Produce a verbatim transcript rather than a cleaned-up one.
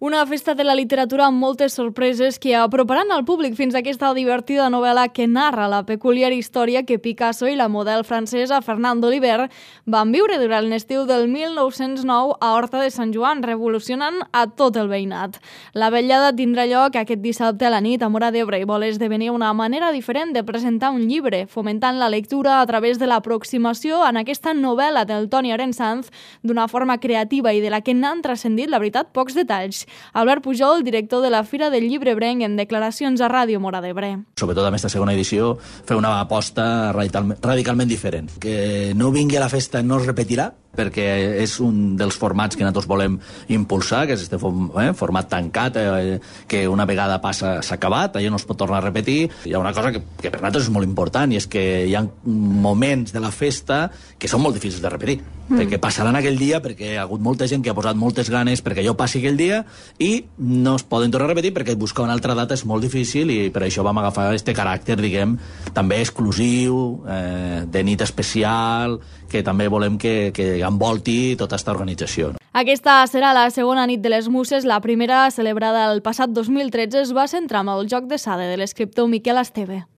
Una festa de la literatura amb moltes sorpreses que aproparan al públic fins a aquesta divertida novel·la que narra la peculiar història que Picasso i la model francesa Fernande Oliver van viure durant l'estiu del mil nou-cents nou a Horta de Sant Joan, revolucionant a tot el veïnat. La vetllada tindrà lloc aquest dissabte a la nit a Móra d'Ebre i vol esdevenir una manera diferent de presentar un llibre, fomentant la lectura a través de l'aproximació en aquesta novel·la del Toni Arensanz d'una forma creativa i de la que n'han transcendit, la veritat, pocs detalls. Albert Pujol, director de la Fira del Llibre Ebrenc, en declaracions a Ràdio Móra d'Ebre. Sobretot amb aquesta segona edició, fer una aposta radical, radicalment diferent. Que no vingui a la festa no es repetirà, perquè és un dels formats que nosaltres volem impulsar, que és este eh, format tancat, eh, que una vegada passa s'ha acabat, allò no es pot tornar a repetir. Hi ha una cosa que, que per nosaltres és molt important, i és que hi ha moments de la festa que són molt difícils de repetir, mm. perquè passaran aquell dia, perquè hi ha hagut molta gent que ha posat moltes ganes perquè allò passi aquell dia, i no es poden tornar a repetir perquè buscar una altra data és molt difícil, i per això vam agafar este caràcter, diguem, també exclusiu, eh, de nit especial, que també volem que, que envolti tota aquesta organització. Aquesta serà la segona nit de les Muses. La primera, celebrada el passat dos mil tretze, es va centrar en el joc de Sade de l'escriptor Miquel Esteve.